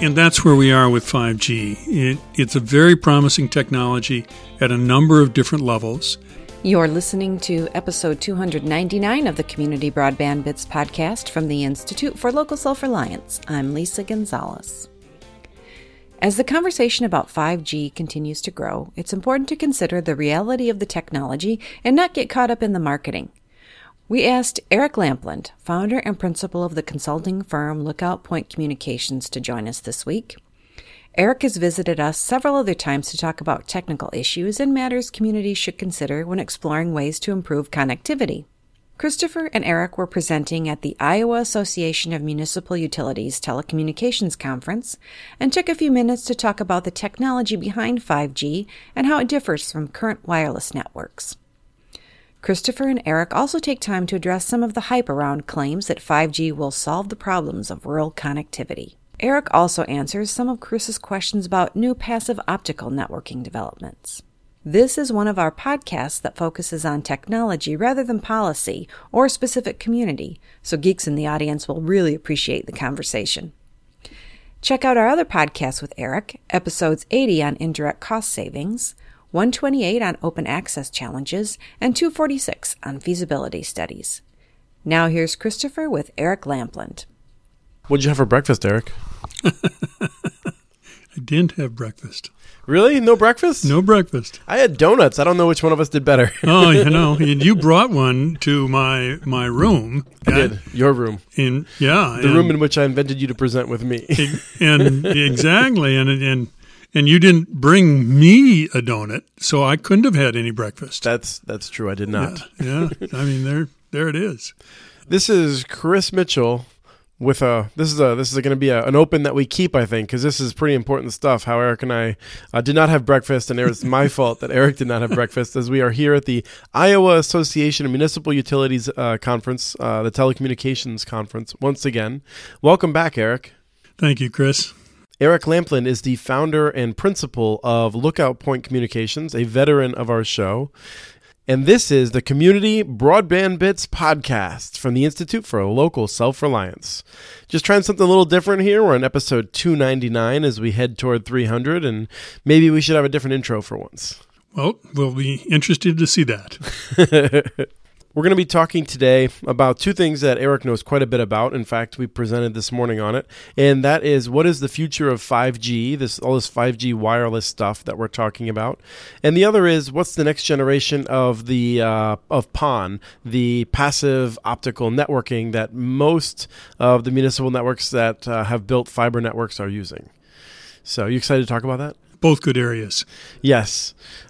And that's where we are with 5G. It's a very promising technology at a number of different levels. You're listening to episode 299 of the Community Broadband Bits podcast from the Institute for Local Self-Reliance. I'm Lisa Gonzalez. As the conversation about 5G continues to grow, it's important to consider the reality of the technology and not get caught up in the marketing. We asked Eric Lampland, founder and principal of the consulting firm Lookout Point Communications, to join us this week. Eric has visited us several other times to talk about technical issues and matters communities should consider when exploring ways to improve connectivity. Christopher and Eric were presenting at the Iowa Association of Municipal Utilities Telecommunications Conference and took a few minutes to talk about the technology behind 5G and how it differs from current wireless networks. Christopher and Eric also take time to address some of the hype around claims that 5G will solve the problems of rural connectivity. Eric also answers some of Chris's questions about new passive optical networking developments. This is one of our podcasts that focuses on technology rather than policy or a specific community, so geeks in the audience will really appreciate the conversation. Check out our other podcasts with Eric, episodes 80 on indirect cost savings, 128 on open access challenges, and 246 on feasibility studies. Now here's Christopher with Eric Lampland. What'd you have for breakfast, Eric? I didn't have breakfast. Really? No breakfast? No breakfast. I had donuts. I don't know which one of us did better. Oh, you brought one to my room. I did. Your room. The room in which I invented you to present with me. And exactly. And you didn't bring me a donut, so I couldn't have had any breakfast. That's true. I did not. Yeah. I mean, there it is. This is Chris Mitchell. This is going to be an open that we keep, I think, because this is pretty important stuff. How Eric and I did not have breakfast, and it was my fault that Eric did not have breakfast, as we are here at the Iowa Association of Municipal Utilities conference, the telecommunications conference, once again. Welcome back, Eric. Thank you, Chris. Eric Lampland is the founder and principal of Lookout Point Communications, a veteran of our show. And this is the Community Broadband Bits podcast from the Institute for Local Self-Reliance. Just trying something a little different here. We're on episode 299 as we head toward 300, and maybe we should have a different intro for once. Well, we'll be interested to see that. We're going to be talking today about two things that Eric knows quite a bit about. In fact, we presented this morning on it, and that is what is the future of 5G, all this 5G wireless stuff that we're talking about, and the other is what's the next generation of the of PON, the passive optical networking that most of the municipal networks that have built fiber networks are using. So, you excited to talk about that? Both good areas. Yes.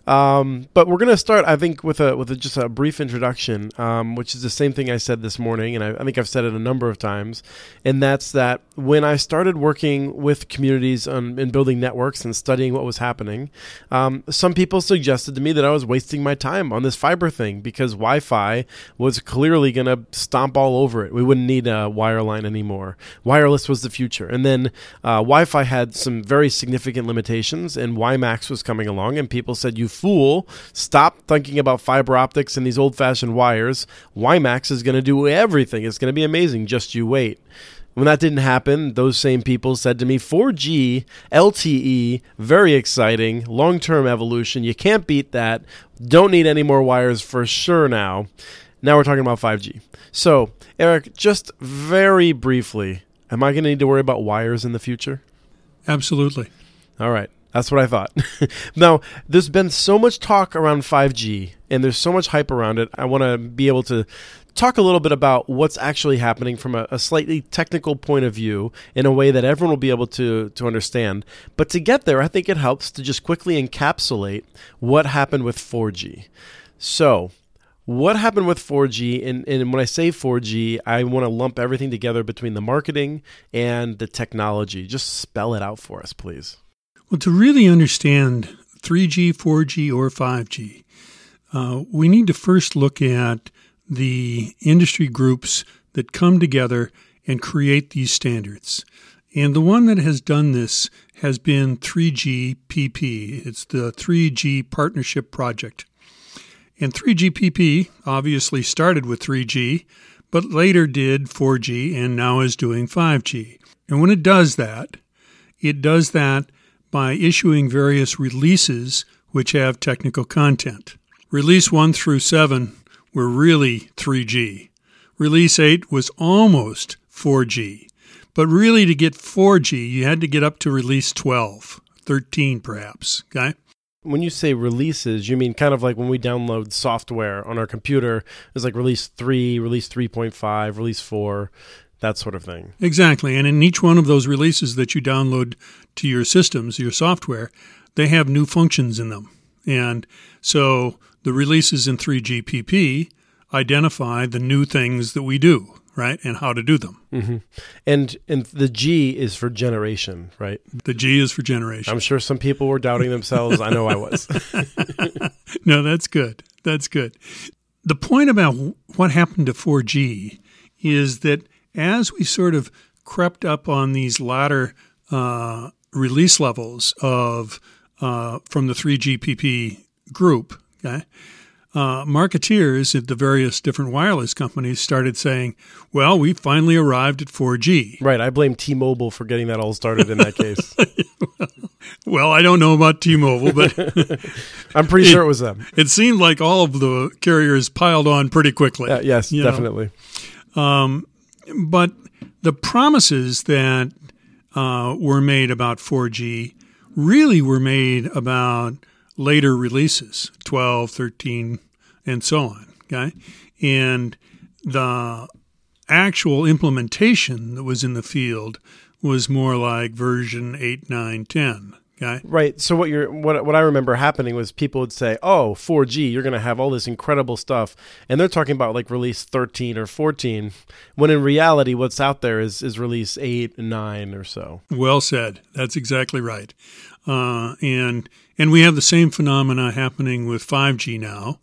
But we're going to start, I think, with just a brief introduction, which is the same thing I said this morning, and I think I've said it a number of times, and that's that when I started working with communities in building networks and studying what was happening, some people suggested to me that I was wasting my time on this fiber thing because Wi-Fi was clearly going to stomp all over it. We wouldn't need a wireline anymore. Wireless was the future. And then Wi-Fi had some very significant limitations, and WiMAX was coming along, and people said, "You fool, stop thinking about fiber optics and these old-fashioned wires. WiMAX is going to do everything. It's going to be amazing. Just you wait." When that didn't happen, those same people said to me, 4G, LTE, very exciting, long-term evolution. You can't beat that. Don't need any more wires for sure now. Now we're talking about 5G. So, Eric, just very briefly, am I going to need to worry about wires in the future? Absolutely. All right. That's what I thought. Now, there's been so much talk around 5G, and there's so much hype around it. I want to be able to talk a little bit about what's actually happening from a slightly technical point of view in a way that everyone will be able to understand. But to get there, I think it helps to just quickly encapsulate what happened with 4G. So, what happened with 4G, and when I say 4G, I want to lump everything together between the marketing and the technology. Just spell it out for us, please. Well, to really understand 3G, 4G, or 5G, we need to first look at the industry groups that come together and create these standards. And the one that has done this has been 3GPP. It's the 3G Partnership Project. And 3GPP obviously started with 3G, but later did 4G and now is doing 5G. And when it does that, it does that by issuing various releases which have technical content. Release 1 through 7 were really 3G. Release 8 was almost 4G. But really, to get 4G, you had to get up to release 12, 13 perhaps, okay? When you say releases, you mean kind of like when we download software on our computer, there's like release 3, release 3.5, release 4, that sort of thing. Exactly. And in each one of those releases that you download to your systems, your software, they have new functions in them. And so the releases in 3GPP identify the new things that we do, right, and how to do them. Mm-hmm. And the G is for generation, right? The G is for generation. I'm sure some people were doubting themselves. I know I was. No, that's good. That's good. The point about what happened to 4G is that as we sort of crept up on these latter release levels of from the 3GPP group, okay, marketeers at the various different wireless companies started saying, well, we finally arrived at 4G. Right. I blame T-Mobile for getting that all started in that case. Well, I don't know about T-Mobile, but I'm pretty sure it was them. It seemed like all of the carriers piled on pretty quickly. Yes, definitely. But the promises that were made about 4G really were made about later releases, 12, 13, and so on, okay? And the actual implementation that was in the field was more like version 8, 9, 10, okay? Right. So what I remember happening was people would say, oh, 4G, you're going to have all this incredible stuff. And they're talking about like release 13 or 14, when in reality what's out there is release 8 and 9 or so. Well said. That's exactly right. And we have the same phenomena happening with 5G now,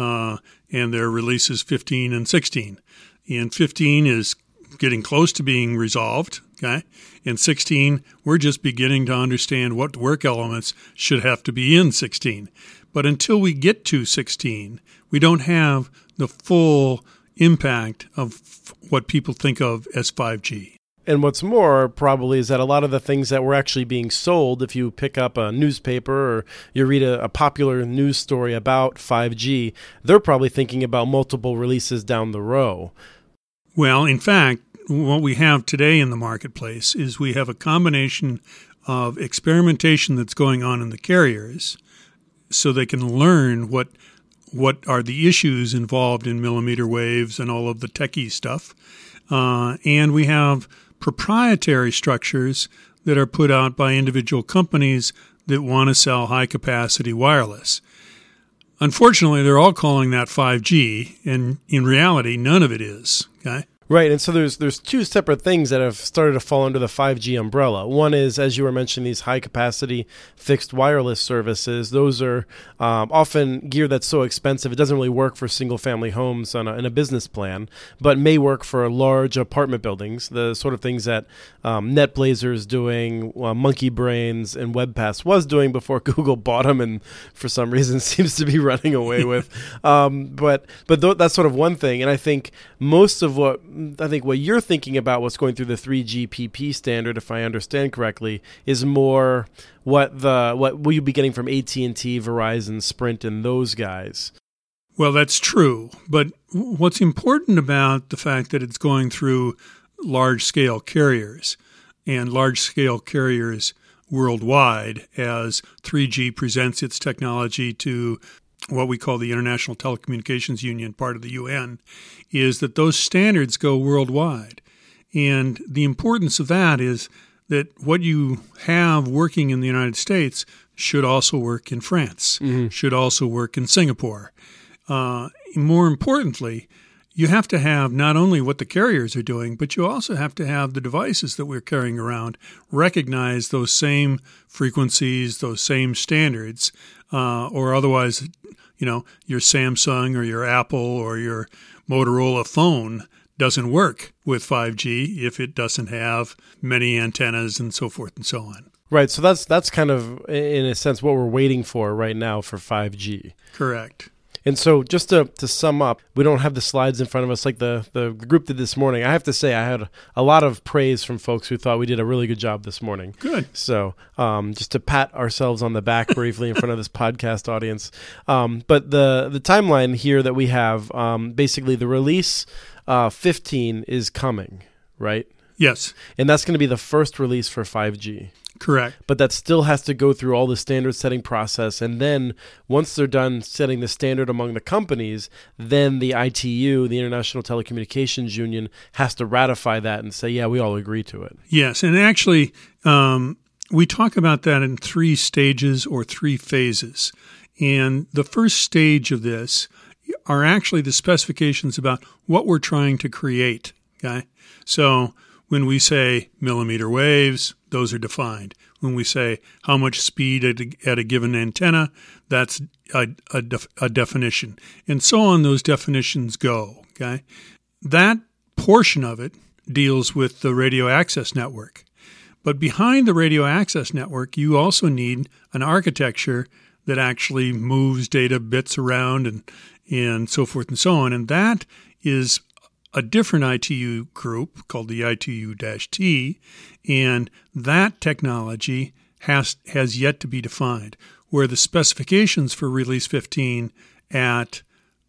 and their releases 15 and 16. And 15 is getting close to being resolved, okay? And 16, we're just beginning to understand what work elements should have to be in 16. But until we get to 16, we don't have the full impact of what people think of as 5G. And what's more, probably, is that a lot of the things that were actually being sold, if you pick up a newspaper or you read a popular news story about 5G, they're probably thinking about multiple releases down the row. Well, in fact, what we have today in the marketplace is we have a combination of experimentation that's going on in the carriers so they can learn what are the issues involved in millimeter waves and all of the techie stuff. And we have proprietary structures that are put out by individual companies that want to sell high-capacity wireless. Unfortunately, they're all calling that 5G, and in reality, none of it is, okay? Right, and so there's two separate things that have started to fall under the 5G umbrella. One is, as you were mentioning, these high-capacity fixed wireless services. Those are often gear that's so expensive it doesn't really work for single-family homes in a business plan, but may work for large apartment buildings, the sort of things that NetBlazer is doing, Monkey Brains and WebPass was doing before Google bought them and for some reason seems to be running away with. But that's sort of one thing, and I think most of what you're thinking about, what's going through the 3GPP standard, if I understand correctly, is more what will you be getting from AT&T, Verizon, Sprint, and those guys. Well, that's true. But what's important about the fact that it's going through large-scale carriers and large-scale carriers worldwide as 3G presents its technology to what we call the International Telecommunications Union, part of the UN, is that those standards go worldwide. And the importance of that is that what you have working in the United States should also work in France, should also work in Singapore. More importantly, you have to have not only what the carriers are doing, but you also have to have the devices that we're carrying around recognize those same frequencies, those same standards, or otherwise, your Samsung or your Apple or your Motorola phone doesn't work with 5G if it doesn't have many antennas and so forth and so on. Right. So that's kind of, in a sense, what we're waiting for right now for 5G. Correct. And so just to sum up, we don't have the slides in front of us like the group did this morning. I have to say I had a lot of praise from folks who thought we did a really good job this morning. Good. So just to pat ourselves on the back briefly in front of this podcast audience. But the timeline here that we have, basically the release 15 is coming, right? Yes. And that's going to be the first release for 5G. Correct. But that still has to go through all the standard setting process. And then once they're done setting the standard among the companies, then the ITU, the International Telecommunications Union, has to ratify that and say, yeah, we all agree to it. Yes. And actually, we talk about that in 3 stages or 3 phases. And the first stage of this are actually the specifications about what we're trying to create. Okay. So when we say millimeter waves, those are defined. When we say how much speed at a given antenna, that's a definition. And so on those definitions go. Okay, that portion of it deals with the radio access network. But behind the radio access network, you also need an architecture that actually moves data bits around and so forth and so on. And that is a different ITU group called the ITU-T, and that technology has yet to be defined, where the specifications for Release 15 at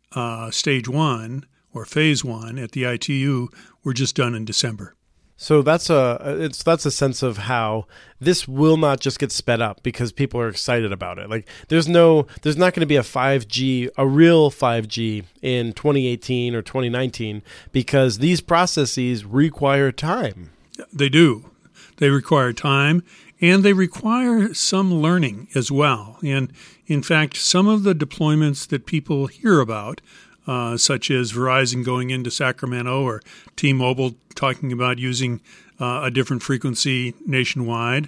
Stage 1 or Phase 1 at the ITU were just done in December. So that's a sense of how this will not just get sped up because people are excited about it. Like there's not going to be a real 5G in 2018 or 2019 because these processes require time. They do. They require time and they require some learning as well. And in fact, some of the deployments that people hear about, such as Verizon going into Sacramento or T-Mobile talking about using a different frequency nationwide,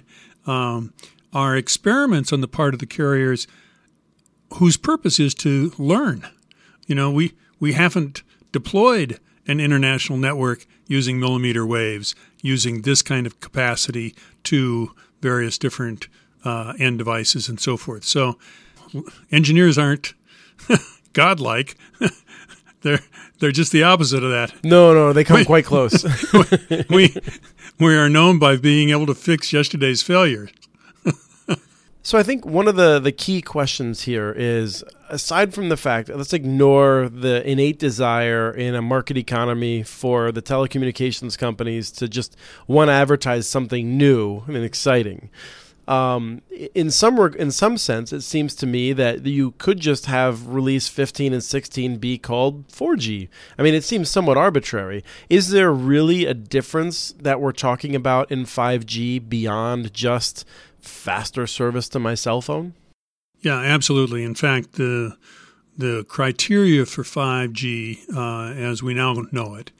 are experiments on the part of the carriers whose purpose is to learn. You know, we haven't deployed an international network using millimeter waves, using this kind of capacity to various different end devices and so forth. So engineers aren't godlike. They're just the opposite of that. No, they come quite close. we are known by being able to fix yesterday's failure. So I think one of the key questions here is, aside from the fact, let's ignore the innate desire in a market economy for the telecommunications companies to just want to advertise something new and exciting. In some sense, it seems to me that you could just have release 15 and 16 be called 4G. I mean, it seems somewhat arbitrary. Is there really a difference that we're talking about in 5G beyond just faster service to my cell phone? Yeah, absolutely. In fact, the criteria for 5G, as we now know it,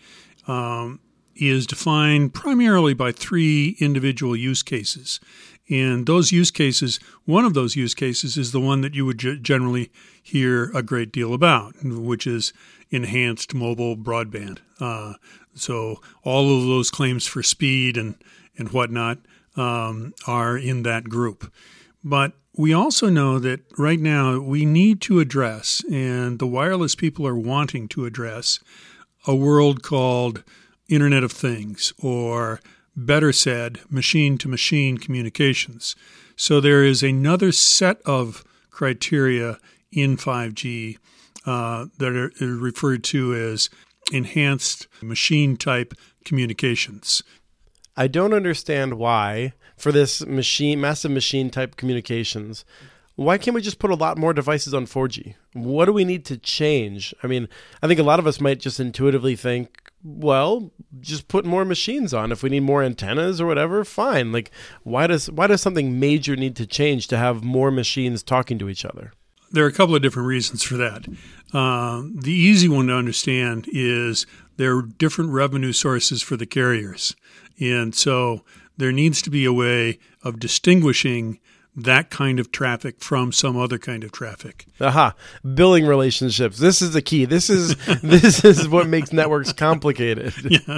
is defined primarily by 3 individual use cases. And those use cases, one of those use cases is the one that you would generally hear a great deal about, which is enhanced mobile broadband. So all of those claims for speed and whatnot are in that group. But we also know that right now we need to address, and the wireless people are wanting to address, a world called Internet of Things, or better said, machine-to-machine communications. So there is another set of criteria in 5G that are referred to as enhanced machine-type communications. I don't understand why, for this massive machine-type communications, why can't we just put a lot more devices on 4G? What do we need to change? I mean, I think a lot of us might just intuitively think, well, just put more machines on. If we need more antennas or whatever, fine. Like, why does something major need to change to have more machines talking to each other? There are a couple of different reasons for that. The easy one to understand is there are different revenue sources for the carriers. And so there needs to be a way of distinguishing that kind of traffic from some other kind of traffic. Aha, billing relationships. This is the key. This is what makes networks complicated. Yeah.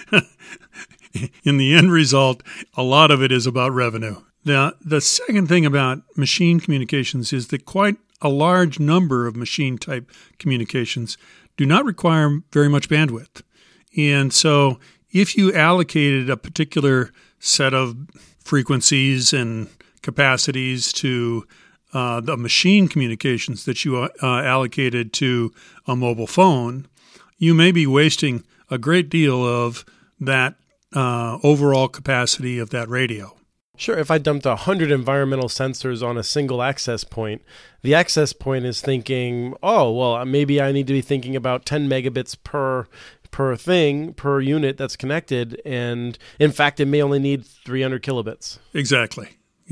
In the end result, a lot of it is about revenue. The second thing about machine communications is that quite a large number of machine-type communications do not require very much bandwidth. And so if you allocated a particular set of frequencies and capacities to the machine communications that you allocated to a mobile phone, you may be wasting a great deal of that overall capacity of that radio. Sure, if I dumped 100 environmental sensors on a single access point, the access point is thinking, oh, well, maybe I need to be thinking about 10 megabits per unit that's connected, and in fact, it may only need 300 kilobits. Exactly.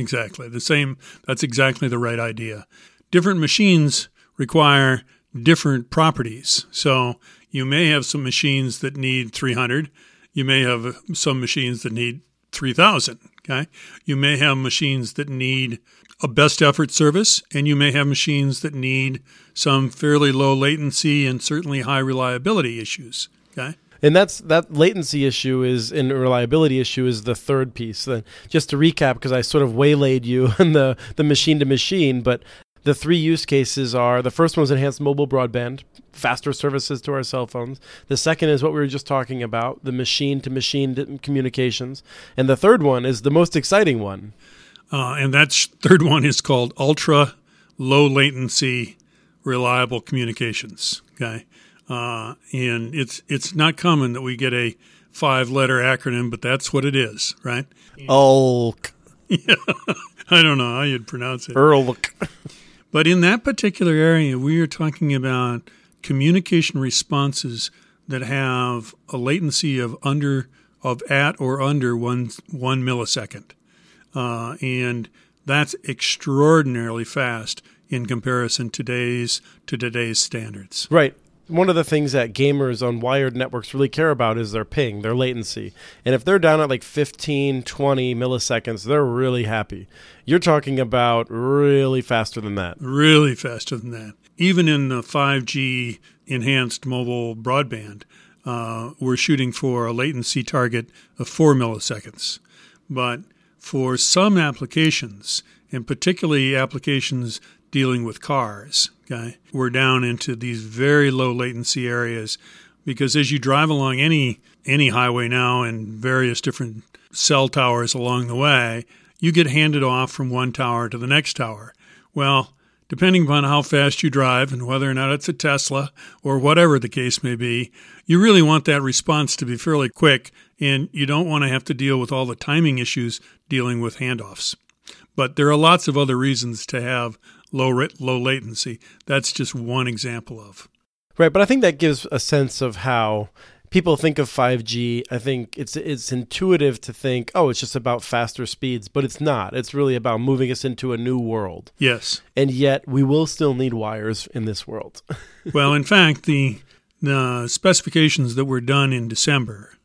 That's exactly the right idea. Different machines require different properties. So you may have some machines that need 300. You may have some machines that need 3,000. Okay. You may have machines that need a best effort service, and you may have machines that need some fairly low latency and certainly high reliability issues. Okay. And that latency issue and reliability issue is the third piece. Then, just to recap, because I sort of waylaid you on the machine to machine, but the three use cases are, the first one is enhanced mobile broadband, faster services to our cell phones. The second is what we were just talking about, the machine to machine communications. And the third one is the most exciting one. And that third one is called ultra low latency reliable communications. Okay. And it's not common that we get a 5-letter acronym, but that's what it is, right? ULC. Yeah. I don't know how you'd pronounce it. ULC. But in that particular area, we are talking about communication responses that have a latency of at or under one millisecond. And that's extraordinarily fast in comparison to today's standards. Right. One of the things that gamers on wired networks really care about is their ping, their latency. And if they're down at like 15, 20 milliseconds, they're really happy. You're talking about really faster than that. Really faster than that. Even in the 5G enhanced mobile broadband, we're shooting for a latency target of 4 milliseconds. But for some applications, and particularly applications dealing with cars, okay, we're down into these very low latency areas because as you drive along any highway now and various different cell towers along the way, you get handed off from one tower to the next tower. Well, depending upon how fast you drive and whether or not it's a Tesla or whatever the case may be, you really want that response to be fairly quick, and you don't want to have to deal with all the timing issues dealing with handoffs. But there are lots of other reasons to have low latency. That's just one example of. Right, but I think that gives a sense of how people think of 5G. I think it's intuitive to think, oh, it's just about faster speeds, but it's not. It's really about moving us into a new world. Yes. And yet we will still need wires in this world. Well, in fact, the specifications that were done in December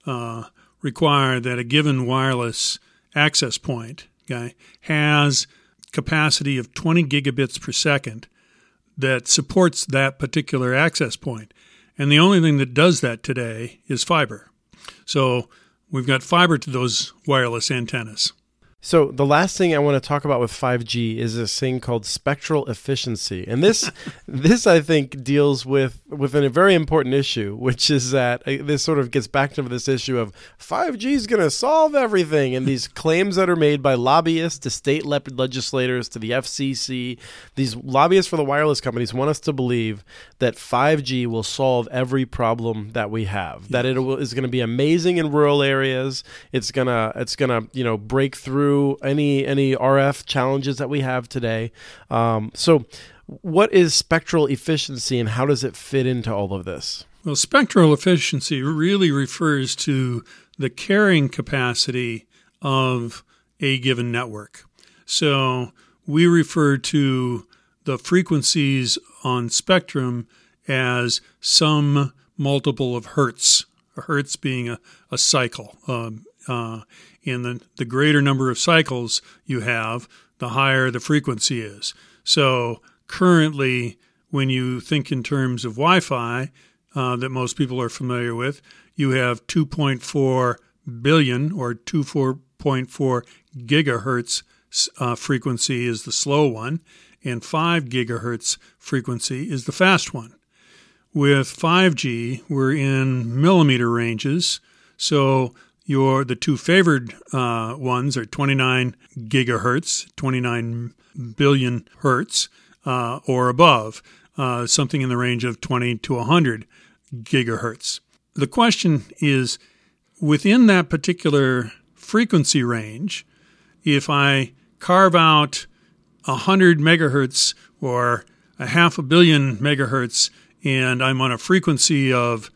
require that a given wireless access point, okay, has capacity of 20 gigabits per second that supports that particular access point. And the only thing that does that today is fiber. So we've got fiber to those wireless antennas. So the last thing I want to talk about with 5G is this thing called spectral efficiency. And this I think deals with a very important issue, which is that this sort of gets back to this issue of 5G is going to solve everything. And these claims that are made by lobbyists to state legislators to the FCC, these lobbyists for the wireless companies want us to believe that 5G will solve every problem that we have, that it is going to be amazing in rural areas. It's gonna break through any RF challenges that we have today. So what is spectral efficiency and how does it fit into all of this? Well, spectral efficiency really refers to the carrying capacity of a given network. So we refer to the frequencies on spectrum as some multiple of hertz, a hertz being a cycle. And the greater number of cycles you have, the higher the frequency is. So currently, when you think in terms of Wi-Fi that most people are familiar with, you have 2.4 billion or 24.4 gigahertz frequency is the slow one, and 5 gigahertz frequency is the fast one. With 5G, we're in millimeter ranges, so the two favored ones are 29 gigahertz, 29 billion hertz, or above, something in the range of 20 to 100 gigahertz. The question is, within that particular frequency range, if I carve out 100 megahertz or a half a billion megahertz, and I'm on a frequency of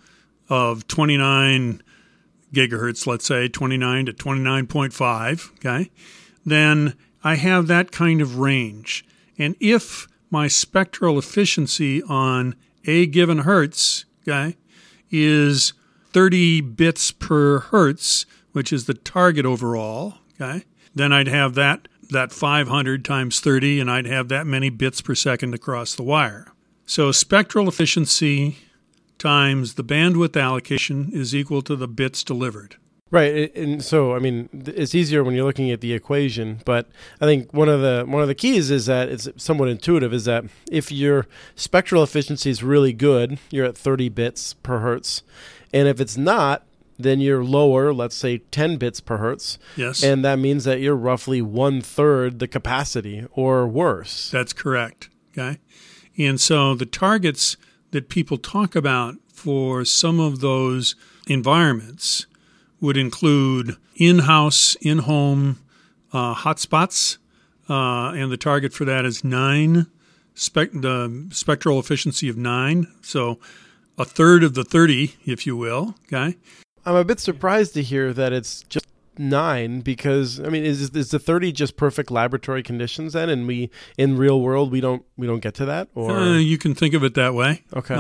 29 gigahertz, let's say 29 to 29.5, okay, then I have that kind of range. And if my spectral efficiency on a given hertz, okay, is 30 bits per hertz, which is the target overall, okay, then I'd have that 500 times 30, and I'd have that many bits per second across the wire. So spectral efficiency times the bandwidth allocation is equal to the bits delivered. Right, and so I mean, it's easier when you're looking at the equation. But I think one of the keys is that it's somewhat intuitive. Is that if your spectral efficiency is really good, you're at 30 bits per hertz, and if it's not, then you're lower, let's say 10 bits per hertz. Yes, and that means that you're roughly 1/3 the capacity or worse. That's correct. Okay, and so the targets that people talk about for some of those environments would include in-house, in-home hotspots, and the target for that is the spectral efficiency of 9, so a third of the 30, if you will. Okay, I'm a bit surprised to hear that it's just 9 because I mean, is the 30 just perfect laboratory conditions then, and we in real world we don't get to that, or you can think of it that way. Okay.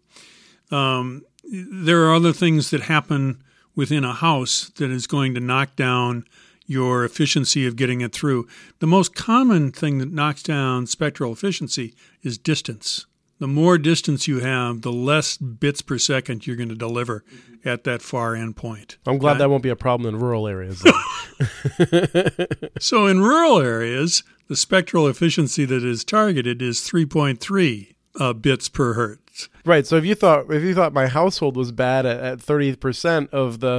There are other things that happen within a house that is going to knock down your efficiency of getting it through. The most common thing that knocks down spectral efficiency is distance. The more distance you have, the less bits per second you're going to deliver at that far end point. I'm glad that won't be a problem in rural areas. So in rural areas, the spectral efficiency that is targeted is 3.3 bits per hertz. Right. So if you thought my household was bad at 30% of the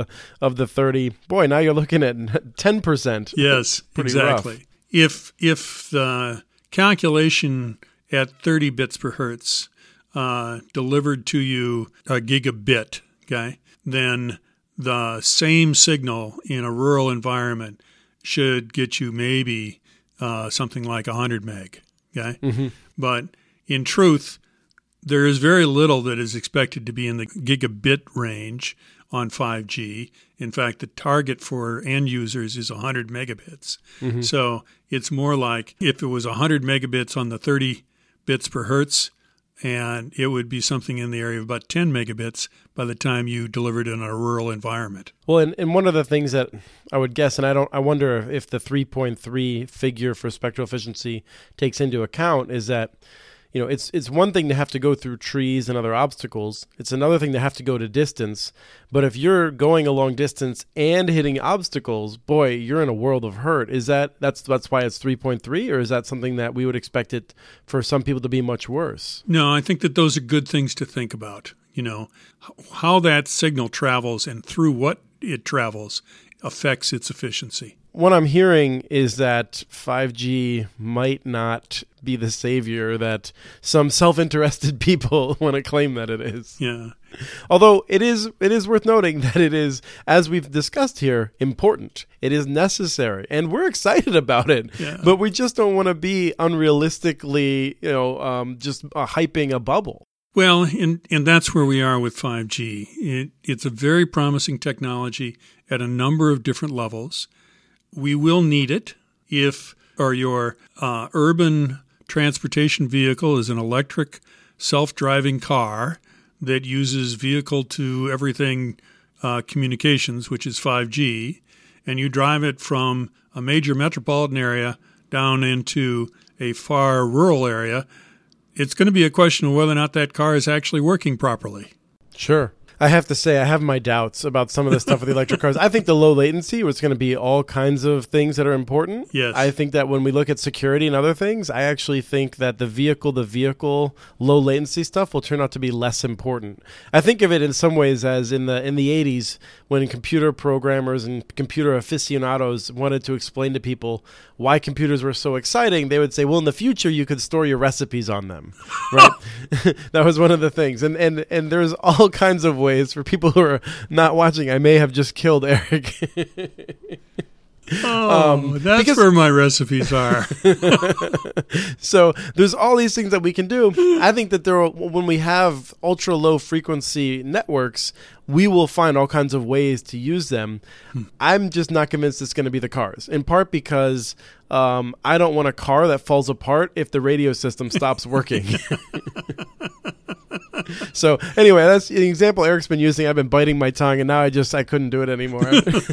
30, boy, now you're looking at 10%. Yes, exactly. Rough. If the calculation at 30 bits per hertz delivered to you a gigabit, okay, then the same signal in a rural environment should get you maybe something like 100 meg, okay? Mm-hmm. But in truth, there is very little that is expected to be in the gigabit range on 5G. In fact, the target for end users is 100 megabits. Mm-hmm. So it's more like if it was 100 megabits on the 30 bits per hertz, and it would be something in the area of about 10 megabits by the time you delivered in a rural environment. Well, and one of the things that I would guess, and I wonder if the 3.3 figure for spectral efficiency takes into account, is that you know, it's one thing to have to go through trees and other obstacles. It's another thing to have to go to distance. But if you're going a long distance and hitting obstacles, boy, you're in a world of hurt. That's why it's 3.3, or is that something that we would expect it for some people to be much worse? No, I think that those are good things to think about. You know, how that signal travels and through what it travels affects its efficiency. What I'm hearing is that 5G might not be the savior that some self-interested people want to claim that it is. Yeah. Although it is worth noting that it is, as we've discussed here, important. It is necessary, and we're excited about it. Yeah. But we just don't want to be unrealistically, just hyping a bubble. Well, and that's where we are with 5G. It's a very promising technology at a number of different levels. We will need it if your urban transportation vehicle is an electric self-driving car that uses vehicle-to-everything communications, which is 5G, and you drive it from a major metropolitan area down into a far rural area. It's going to be a question of whether or not that car is actually working properly. Sure. I have to say, I have my doubts about some of the stuff with the electric cars. I think the low latency was going to be all kinds of things that are important. Yes. I think that when we look at security and other things, I actually think that the vehicle low latency stuff will turn out to be less important. I think of it in some ways as in the 80s when computer programmers and computer aficionados wanted to explain to people why computers were so exciting. They would say, well, in the future, you could store your recipes on them. Right? That was one of the things. And there's all kinds of ways for people who are not watching. I may have just killed Eric. That's where my recipes are. So there's all these things that we can do. I think that when we have ultra low frequency networks, we will find all kinds of ways to use them. I'm just not convinced it's going to be the cars, in part because I don't want a car that falls apart if the radio system stops working. So anyway, that's an example Eric's been using. I've been biting my tongue, and now I couldn't do it anymore.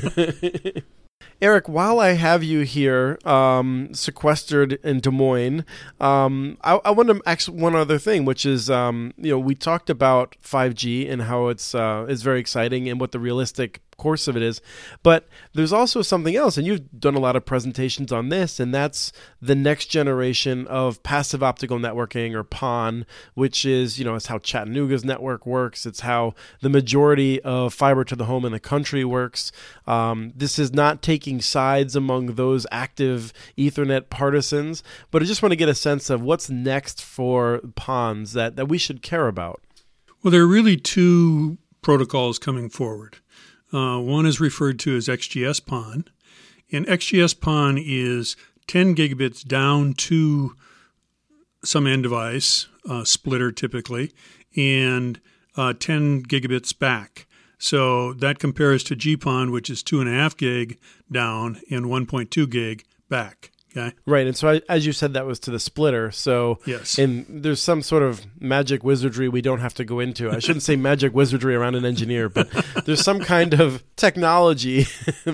Eric, while I have you here, sequestered in Des Moines, I want to ask one other thing, which is, we talked about 5G and how it's very exciting and what the realistic course of it is, but there's also something else, and you've done a lot of presentations on this, and that's the next generation of passive optical networking, or PON, which is, it's how Chattanooga's network works. It's how the majority of fiber to the home in the country works. This is not taking sides among those active Ethernet partisans, but I just want to get a sense of what's next for PONs that we should care about. Well, there are really two protocols coming forward. One is referred to as XGS-PON, and XGS-PON is 10 gigabits down to some end device, splitter typically, and 10 gigabits back. So that compares to GPON, which is 2.5 gig down and 1.2 gig back. Okay. Right, and so as you said, that was to the splitter. So, yes. And there's some sort of magic wizardry we don't have to go into. I shouldn't say magic wizardry around an engineer, but there's some kind of technology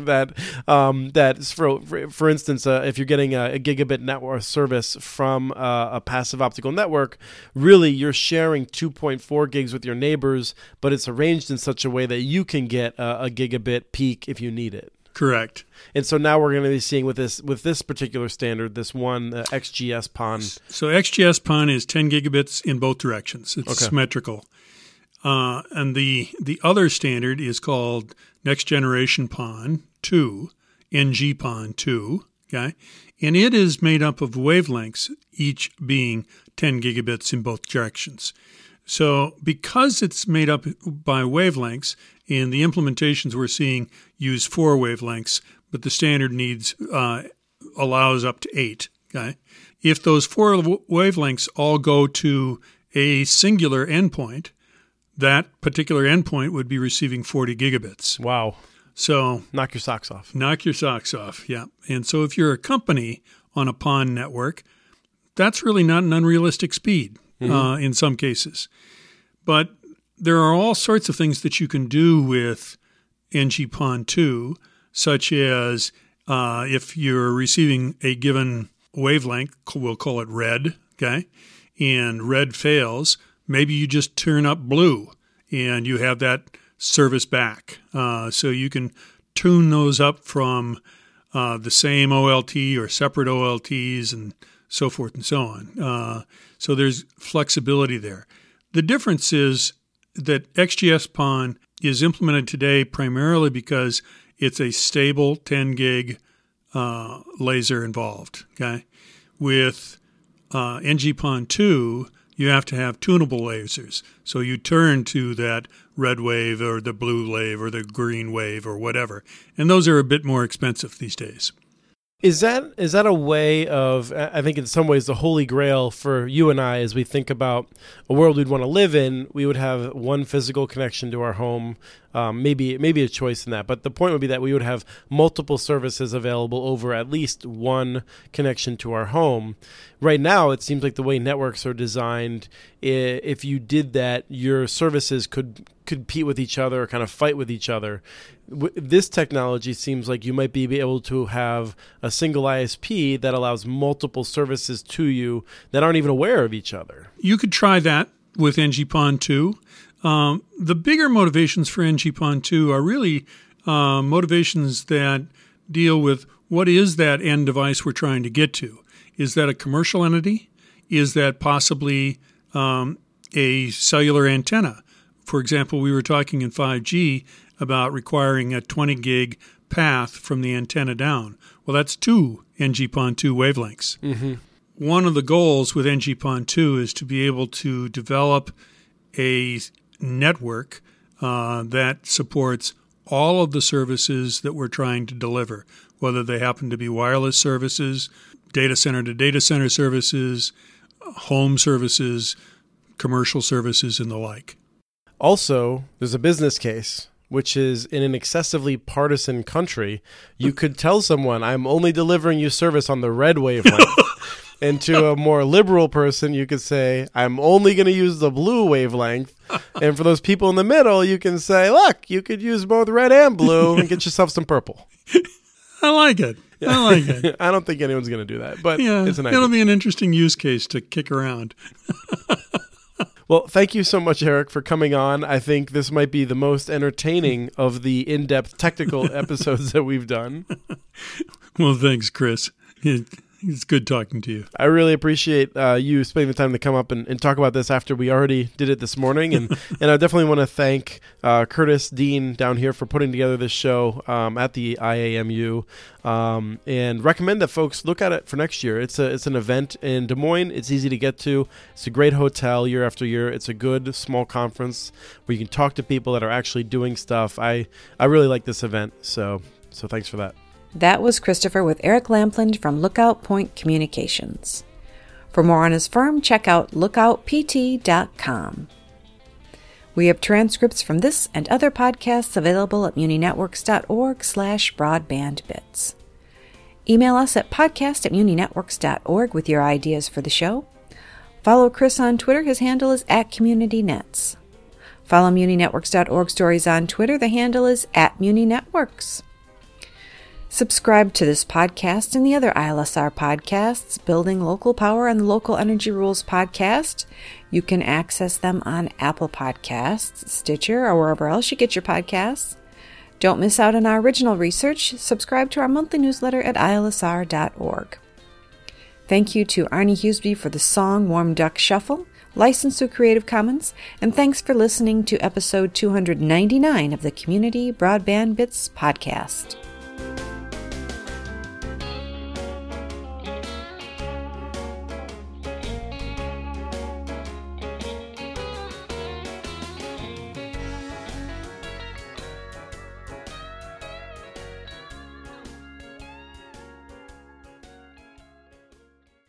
that's for instance, if you're getting a gigabit network service from a passive optical network, really you're sharing 2.4 gigs with your neighbors, but it's arranged in such a way that you can get a gigabit peak if you need it. Correct. And so now we're going to be seeing with this particular standard, this one XGS-PON. So XGS-PON is 10 gigabits in both directions. It's symmetrical. And the other standard is called Next Generation PON 2, NG-PON 2. Okay, and it is made up of wavelengths, each being 10 gigabits in both directions. So because it's made up by wavelengths, and the implementations we're seeing use 4 wavelengths, but the standard allows up to 8. Okay, if those 4 wavelengths all go to a singular endpoint, that particular endpoint would be receiving 40 gigabits. Wow! So knock your socks off. Knock your socks off. Yeah, and so if you're a company on a PON network, that's really not an unrealistic speed in some cases, but there are all sorts of things that you can do with NG-PON 2, such as if you're receiving a given wavelength, we'll call it red, okay, and red fails, maybe you just turn up blue and you have that service back. So you can tune those up from the same OLT or separate OLTs and so forth and so on. So there's flexibility there. The difference is that XGS-PON is implemented today primarily because it's a stable 10 gig laser involved. Okay, with NG-PON 2, you have to have tunable lasers. So you turn to that red wave or the blue wave or the green wave or whatever, and those are a bit more expensive these days. Is that a way of, I think in some ways, the holy grail for you and I as we think about a world we'd want to live in? We would have one physical connection to our home, maybe a choice in that. But the point would be that we would have multiple services available over at least one connection to our home. Right now, it seems like the way networks are designed, if you did that, your services could compete with each other or kind of fight with each other. This technology seems like you might be able to have a single ISP that allows multiple services to you that aren't even aware of each other. You could try that. with NG-PON 2. The bigger motivations for NG-PON 2 are really motivations that deal with what is that end device we're trying to get to. Is that a commercial entity? Is that possibly a cellular antenna? For example, we were talking in 5G about requiring a 20 gig path from the antenna down. Well, that's 2 NG-PON 2 wavelengths. Mm-hmm. One of the goals with NG-PON 2 is to be able to develop a network that supports all of the services that we're trying to deliver, whether they happen to be wireless services, data center to data center services, home services, commercial services, and the like. Also, there's a business case, which is in an excessively partisan country, you could tell someone, I'm only delivering you service on the red wavelength. And to a more liberal person, you could say, I'm only going to use the blue wavelength. And for those people in the middle, you can say, look, you could use both red and blue and get yourself some purple. I like it. Yeah. I like it. I don't think anyone's going to do that, but Yeah, it's an idea. it'll be an interesting use case to kick around. Well, thank you so much, Eric, for coming on. I think this might be the most entertaining of the in-depth technical episodes that we've done. Well, thanks, Chris. It's good talking to you. I really appreciate you spending the time to come up and talk about this after we already did it this morning. And I definitely want to thank Curtis Dean down here for putting together this show at the IAMU and recommend that folks look at it for next year. It's an event in Des Moines. It's easy to get to. It's a great hotel year after year. It's a good small conference where you can talk to people that are actually doing stuff. I really like this event. So thanks for that. That was Christopher with Eric Lampland from Lookout Point Communications. For more on his firm, check out lookoutpt.com. We have transcripts from this and other podcasts available at muninetworks.org/broadbandbits. Email us at podcast@muninetworks.org with your ideas for the show. Follow Chris on Twitter. His handle is @CommunityNets. Follow muninetworks.org stories on Twitter. The handle is @muninetworks. Subscribe to this podcast and the other ILSR podcasts, Building Local Power and the Local Energy Rules podcast. You can access them on Apple Podcasts, Stitcher, or wherever else you get your podcasts. Don't miss out on our original research. Subscribe to our monthly newsletter at ilsr.org. Thank you to Arnie Huseby for the song Warm Duck Shuffle, licensed through Creative Commons, and thanks for listening to episode 299 of the Community Broadband Bits podcast.